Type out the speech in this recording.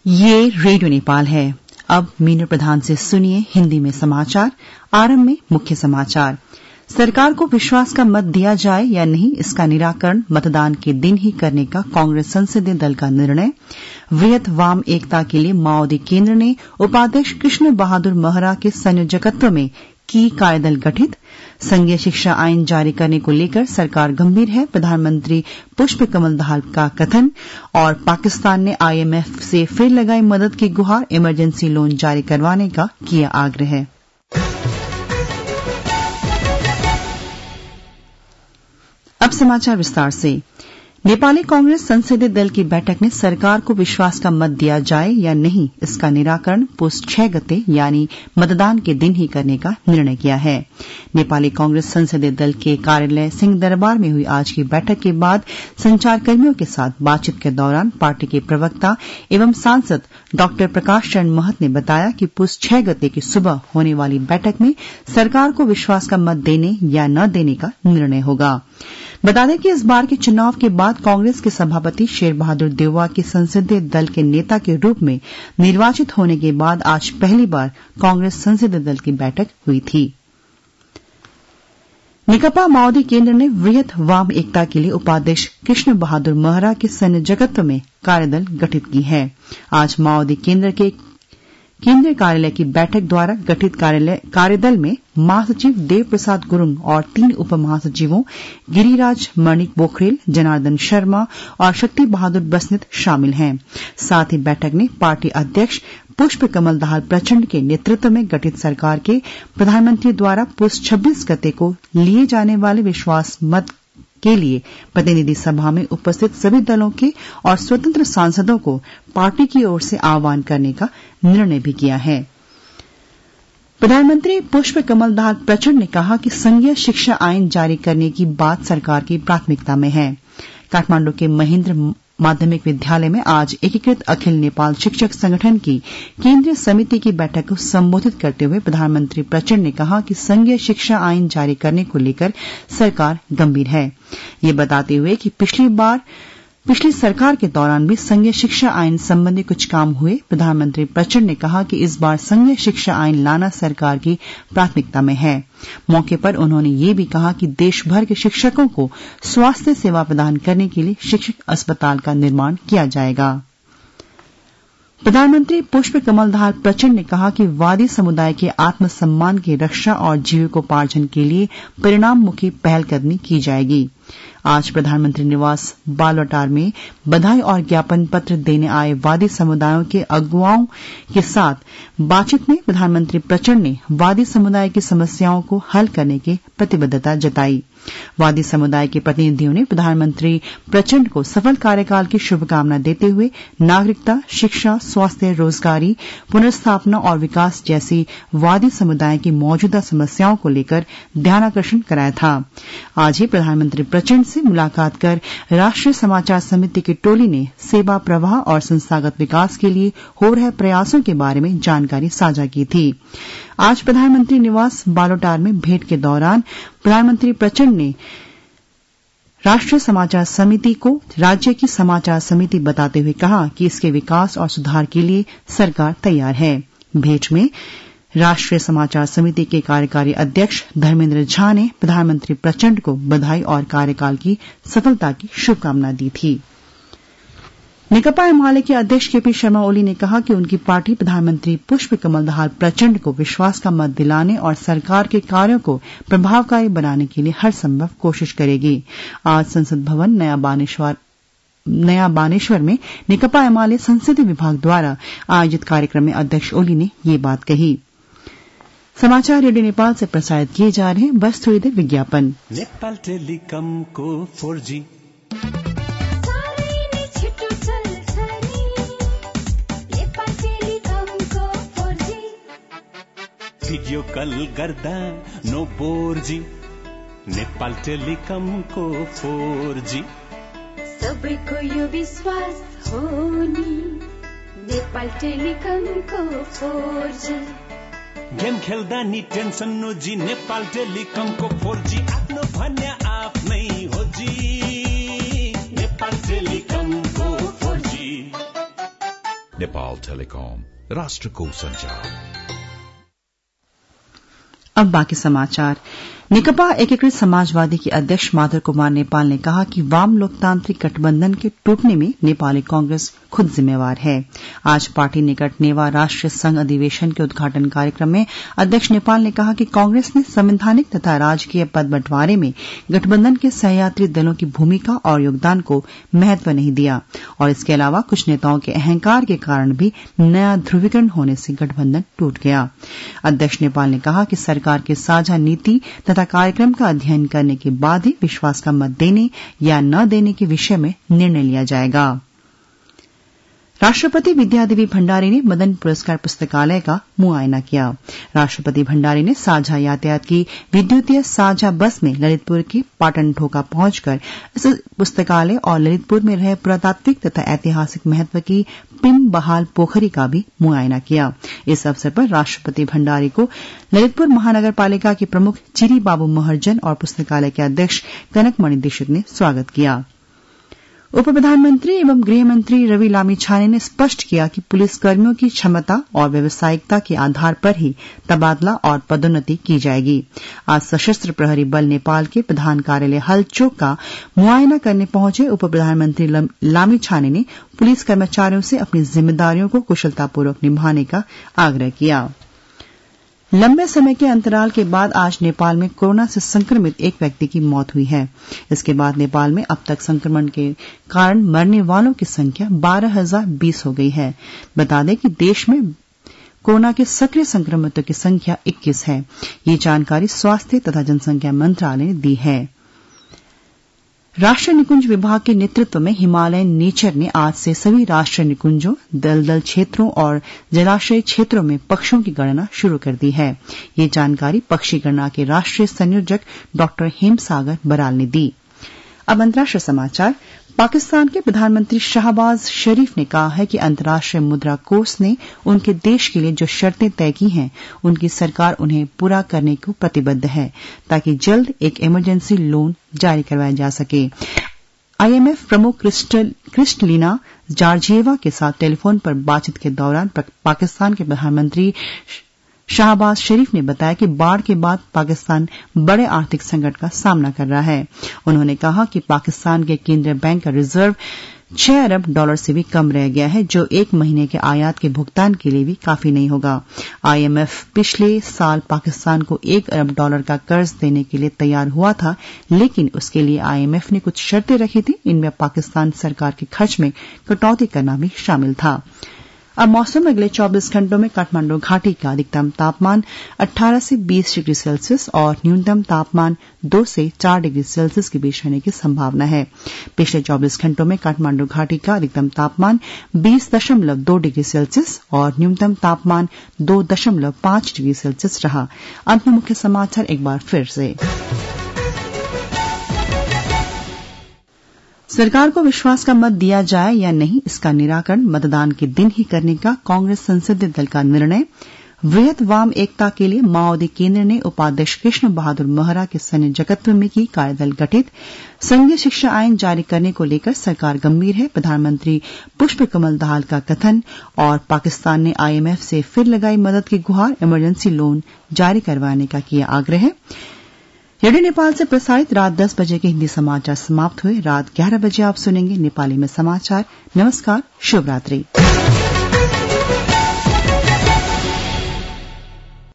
ये रेडियो नेपाल है। अब मीनू प्रधान से सुनिए हिंदी में समाचार। आरंभ में मुख्य समाचार। सरकार को विश्वास का मत दिया जाए या नहीं, इसका निराकरण मतदान के दिन ही करने का कांग्रेस संसदीय दल का निर्णय। वृहत वाम एकता के लिए माओवादी केंद्र ने उपाध्यक्ष कृष्ण बहादुर महरा के संयोजकत्व में की कार्यदल गठित। संघीय शिक्षा आईन जारी करने को लेकर सरकार गंभीर है, प्रधानमंत्री पुष्प कमल दहाल का कथन। और पाकिस्तान ने IMF से फिर लगाई मदद की गुहार, इमरजेंसी लोन जारी करवाने का किया आग्रह। अब समाचार विस्तार से। नेपाली कांग्रेस संसदीय दल की बैठक में सरकार को विश्वास का मत दिया जाए या नहीं, इसका निराकरण पुस 6 गते यानी मतदान के दिन ही करने का निर्णय किया है। नेपाली कांग्रेस संसदीय दल के कार्यालय सिंह दरबार में हुई आज की बैठक के बाद संचारकर्मियों के साथ बातचीत के दौरान पार्टी के प्रवक्ता एवं सांसद डॉ प्रकाश चरण महत ने बताया कि पुस 6 गते की सुबह होने वाली बैठक में सरकार को विश्वास का मत देने या न देने का निर्णय होगा। बता दें कि इस बार के चुनाव के बाद कांग्रेस के सभापति शेर बहादुर देउवा के संसदीय दल के नेता के रूप में निर्वाचित होने के बाद आज पहली बार कांग्रेस संसदीय दल की बैठक हुई थी। नेकपा माओवादी केंद्र ने वृहत वाम एकता के लिए उपाध्यक्ष कृष्ण बहादुर महरा के संयोजकत्व में कार्यदल गठित की है। आज माओवादी केंद्र के केंद्रीय कार्यालय की बैठक द्वारा गठित कार्यदल में महासचिव देव प्रसाद गुरुंग और 3 उप महासचिवों गिरिराज मणिक पोखरेल, जनार्दन शर्मा और शक्ति बहादुर बस्नेत शामिल हैं। साथ ही बैठक ने पार्टी अध्यक्ष पुष्प कमल दाहाल प्रचंड के नेतृत्व में गठित सरकार के प्रधानमंत्री द्वारा पुस 26 गते को लिए जाने वाले विश्वास मत के लिए प्रतिनिधि सभा में उपस्थित सभी दलों के और स्वतंत्र सांसदों को पार्टी की ओर से आह्वान करने का निर्णय भी किया है। प्रधानमंत्री पुष्प कमल दाहाल प्रचंड ने कहा कि संघीय शिक्षा आईन जारी करने की बात सरकार की प्राथमिकता में है। काठमांडू के महेंद्र माध्यमिक विद्यालय में आज एकीकृत अखिल नेपाल शिक्षक संगठन की केंद्रीय समिति की बैठक को संबोधित करते हुए प्रधानमंत्री प्रचंड ने कहा कि संघीय शिक्षा आईन जारी करने को लेकर सरकार गंभीर है। ये बताते हुए कि पिछली सरकार के दौरान भी संघीय शिक्षा आईन संबंधी कुछ काम हुए। प्रधानमंत्री प्रचंड ने कहा कि इस बार संघीय शिक्षा आईन लाना सरकार की प्राथमिकता में है। मौके पर उन्होंने ये भी कहा कि देश भर के शिक्षकों को स्वास्थ्य सेवा प्रदान करने के लिए शिक्षक अस्पताल का निर्माण किया जाएगा। प्रधानमंत्री पुष्प कमल दाहाल प्रचंड ने कहा कि वादी समुदाय के आत्मसम्मान की रक्षा और जीविकोपार्जन के लिए परिणाममुखी पहलकदमी की जाएगी। आज प्रधानमंत्री निवास बालवाटार में बधाई और ज्ञापन पत्र देने आए वादी समुदायों के अगुवाओं के साथ बातचीत में प्रधानमंत्री प्रचंड ने वादी समुदाय की समस्याओं को हल करने की प्रतिबद्धता जताई। वादी समुदाय के प्रतिनिधियों ने प्रधानमंत्री प्रचंड को सफल कार्यकाल की शुभकामना देते हुए नागरिकता, शिक्षा, स्वास्थ्य, रोजगारी, पुनर्स्थापना और विकास जैसी वादी समुदाय की मौजूदा समस्याओं को लेकर ध्यानाकर्षण कराया था। आज ही प्रधानमंत्री प्रचंड से मुलाकात कर राष्ट्रीय समाचार समिति की टोली ने सेवा प्रवाह और संस्थागत विकास के लिए हो रहे प्रयासों के बारे में जानकारी साझा की थी। आज प्रधानमंत्री निवास बालोटार में भेंट के दौरान प्रधानमंत्री प्रचंड ने राष्ट्रीय समाचार समिति को राज्य की समाचार समिति बताते हुए कहा कि इसके विकास और सुधार के लिए सरकार तैयार है। भेंट में राष्ट्रीय समाचार समिति के कार्यकारी अध्यक्ष धर्मेंद्र झा ने प्रधानमंत्री प्रचंड को बधाई और कार्यकाल की सफलता की शुभकामना दी थी। नेकपा एमाले के अध्यक्ष केपी शर्मा ओली ने कहा कि उनकी पार्टी प्रधानमंत्री पुष्प कमल दाहाल प्रचंड को विश्वास का मत दिलाने और सरकार के कार्यों को प्रभावकारी बनाने के लिए हर संभव कोशिश करेगी। आज संसद भवन नया बानेश्वर में नेकपा एमाले संसदीय विभाग द्वारा आयोजित कार्यक्रम में अध्यक्ष ओली ने ये बात कही। समाचार रेडियो नेपाल से प्रसारित किए जा रहे हैं। बस थोड़ी देर विज्ञापन। नेपाल टेलिकम को 4G भिडियो कल गर्दा नो बोर्जी। नेपाल टेलिकम को 4G सबैको यो विश्वास हो नि। नेपाल टेलिकम को 4G गेम खेल्दा नि टेन्सन नो जी। नेपाल टेलिकम को 4G आफ्नो भन्या आफ्नै हो जी। नेपाल टेलिकम को 4G नेपाल टेलिकम, राष्ट्रको संचार। अब बाकी समाचार। नेकपा एकीकृत समाजवादी के अध्यक्ष माधव कुमार नेपाल ने कहा कि वाम लोकतांत्रिक गठबंधन के टूटने में नेपाली कांग्रेस खुद जिम्मेवार है। आज पार्टी निकट नेवा राष्ट्रीय संघ अधिवेशन के उद्घाटन कार्यक्रम में अध्यक्ष नेपाल ने कहा कि कांग्रेस ने संवैधानिक तथा राजकीय पद बंटवारे में गठबंधन के सहयात्री दलों की भूमिका और योगदान को महत्व नहीं दिया और इसके अलावा कुछ नेताओं के अहंकार के कारण भी नया ध्रुवीकरण होने से गठबंधन टूट गया। अध्यक्ष नेपाल ने कहा कि सरकार की साझा नीति तथा कार्यक्रम का अध्ययन करने के बाद ही विश्वास का मत देने या न देने के विषय में निर्णय लिया जाएगा। राष्ट्रपति विद्यादेवी भण्डारी ने मदन पुरस्कार पुस्तकालय का मुआयना किया। राष्ट्रपति भण्डारी ने साझा यातायात की विद्युतीय साझा बस में ललितपुर के पाटन ढोका पहुंचकर इस पुस्तकालय और ललितपुर में रहे पुरातात्विक तथा ऐतिहासिक महत्व की पिंड बहाल पोखरी का भी मुआयना किया। इस अवसर पर राष्ट्रपति भण्डारी को ललितपुर महानगर पालिका के प्रमुख चिरी बाबू महर्जन और पुस्तकालय के अध्यक्ष कनकमणि दीक्षित ने स्वागत किया। उप प्रधानमंत्री एवं गृह मंत्री रवि लामिछाने ने स्पष्ट किया कि पुलिसकर्मियों की क्षमता और व्यावसायिकता के आधार पर ही तबादला और पदोन्नति की जाएगी। आज सशस्त्र प्रहरी बल नेपाल के प्रधान कार्यालय हलचोक का मुआयना करने पहुंचे उप प्रधानमंत्री लामिछाने ने पुलिस कर्मचारियों से अपनी जिम्मेदारियों को कुशलतापूर्वक निभाने का आग्रह किया। लंबे समय के अंतराल के बाद आज नेपाल में कोरोना से संक्रमित एक व्यक्ति की मौत हुई है। इसके बाद नेपाल में अब तक संक्रमण के कारण मरने वालों की संख्या 12,020 हो गई है। बता दें कि देश में कोरोना के सक्रिय संक्रमितों की संख्या 21 है। ये जानकारी स्वास्थ्य तथा जनसंख्या मंत्रालय ने दी है। राष्ट्रीय निकुंज विभाग के नेतृत्व में हिमालयन नेचर ने आज से सभी राष्ट्रीय निकुंजों, दलदल क्षेत्रों और जलाशय क्षेत्रों में पक्षियों की गणना शुरू कर दी है। ये जानकारी पक्षी गणना के राष्ट्रीय संयोजक डॉ हेमसागर बराल ने दी। अब अंतर्राष्ट्रीय समाचार। पाकिस्तान के प्रधानमंत्री शाहबाज शरीफ ने कहा है कि अंतर्राष्ट्रीय मुद्रा कोष ने उनके देश के लिए जो शर्तें तय की हैं, उनकी सरकार उन्हें पूरा करने को प्रतिबद्ध है ताकि जल्द एक इमरजेंसी लोन जारी करवाया जा सके। आईएमएफ प्रमुख क्रिस्टलिना जॉर्जिएवा के साथ टेलीफोन पर बातचीत के दौरान पाकिस्तान के प्रधानमंत्री शाहबाज शरीफ ने बताया कि बाढ़ के बाद पाकिस्तान बड़े आर्थिक संकट का सामना कर रहा है। उन्होंने कहा कि पाकिस्तान के केंद्रीय बैंक का रिजर्व $6 अरब से भी कम रह गया है, जो एक महीने के आयात के भुगतान के लिए भी काफी नहीं होगा। आईएमएफ पिछले साल पाकिस्तान को $1 अरब का कर्ज देने के लिए तैयार हुआ था, लेकिन उसके लिए आईएमएफ ने कुछ शर्तें रखी थी। इनमें पाकिस्तान सरकार के खर्च में कटौती करना भी शामिल था। अब मौसम। अगले 24 घंटों में काठमांडू घाटी का अधिकतम तापमान 18 से 20 डिग्री सेल्सियस और न्यूनतम तापमान 2 से 4 डिग्री सेल्सियस के बीच रहने की संभावना है। पिछले 24 घंटों में काठमांडू घाटी का अधिकतम तापमान 20.2 डिग्री सेल्सियस और न्यूनतम तापमान 2.5 डिग्री सेल्सियस रहा। अंत में मुख्य समाचार एक बार फिर से। सरकार को विश्वास का मत दिया जाए या नहीं, इसका निराकरण मतदान के दिन ही करने का कांग्रेस संसदीय दल का निर्णय। वृहत वाम एकता के लिए माओवादी केंद्र ने उपाध्यक्ष कृष्ण बहादुर महरा के संयोजकत्व में की कार्यदल गठित। संघीय शिक्षा आईन जारी करने को लेकर सरकार गंभीर है, प्रधानमंत्री पुष्प कमल दाहाल का कथन। और पाकिस्तान ने आईएमएफ से फिर लगाई मदद की गुहार, इमरजेंसी लोन जारी करवाने का किया आग्रह। रेडियो नेपाल से प्रसारित रात 10 बजे के हिंदी समाचार समाप्त हुए। रात 11 बजे आप सुनेंगे नेपाली में समाचार। नमस्कार, शुभ रात्रि।